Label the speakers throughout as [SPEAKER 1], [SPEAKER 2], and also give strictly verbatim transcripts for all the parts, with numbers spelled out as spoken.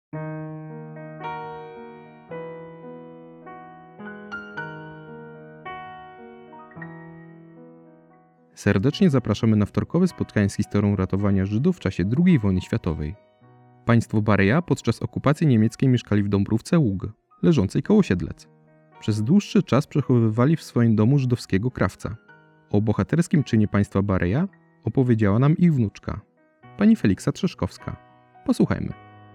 [SPEAKER 1] Serdecznie zapraszamy na wtorkowe spotkanie z historią ratowania Żydów w czasie drugiej wojny światowej. Państwo Bareja podczas okupacji niemieckiej mieszkali w Dąbrówce Ług, leżącej koło Siedlec. Przez dłuższy czas przechowywali w swoim domu żydowskiego krawca. O bohaterskim czynie państwa Bareja opowiedziała nam ich wnuczka, pani Feliksa Trzeszkowska. Posłuchajmy.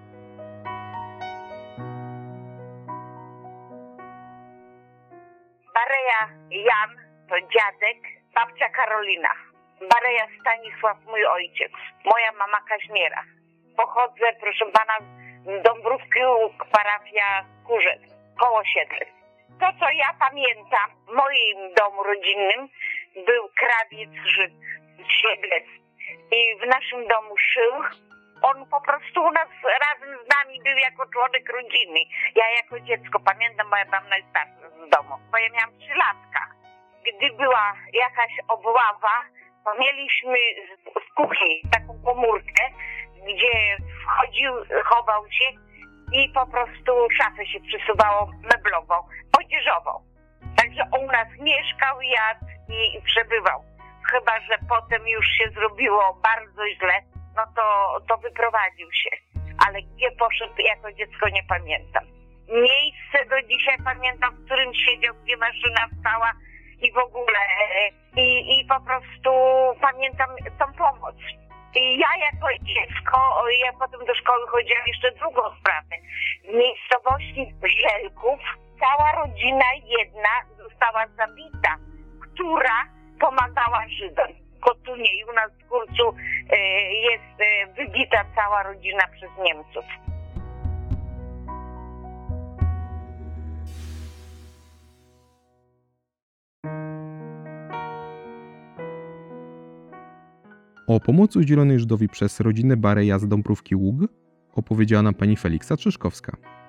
[SPEAKER 2] Bareja Jan to dziadek, babcia Karolina. Bareja Stanisław mój ojciec, moja mama Kaźmiera. Pochodzę, proszę pana, z Dąbrówki Ług, parafia Kurzec, koło Siedlec. To, co ja pamiętam, w moim domu rodzinnym był krawiec Żyd z Siedlec i w naszym domu szył. On po prostu u nas razem z nami był jako członek rodziny. Ja jako dziecko pamiętam, bo ja byłam najstarsza z domu, bo ja miałam trzy latka. Gdy była jakaś obława, to mieliśmy w kuchni taką komórkę, gdzie wchodził, chował się i po prostu szafę się przesuwało meblową, odzieżową. Także on u nas mieszkał, jadł i, i przebywał. Chyba że potem już się zrobiło bardzo źle, no to, to wyprowadził się. Ale gdzie poszedł jako dziecko nie pamiętam. Miejsce do dzisiaj pamiętam, w którym siedział, gdzie maszyna stała i w ogóle. I, i po prostu pamiętam tą pomoc. I ja jako dziecko, ja potem do szkoły chodziłam jeszcze drugą sprawę. W miejscowości Żelków cała rodzina jedna została zabita, która pomagała Żydom. W Kotunie i u nas w Kurcu e, jest e, wybita cała rodzina przez Niemców.
[SPEAKER 1] O pomocy udzielonej Żydowi przez rodzinę Bareja z Dąbrówki Ług opowiedziała nam pani Feliksa Trzeszkowska.